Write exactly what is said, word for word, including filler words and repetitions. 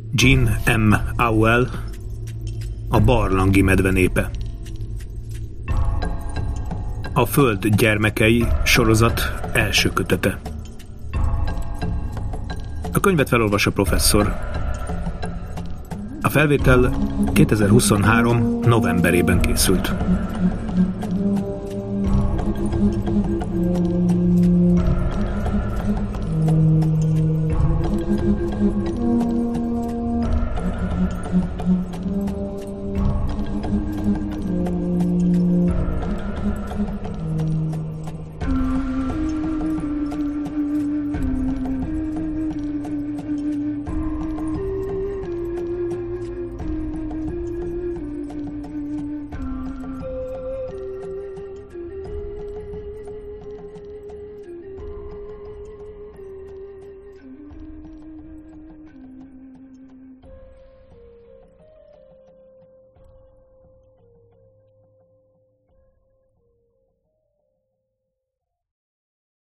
Jean M. Auel, a barlangi medve népe. A Föld gyermekei sorozat első kötete. A könyvet felolvas a professzor. A felvétel kétezer-huszonhárom novemberében készült.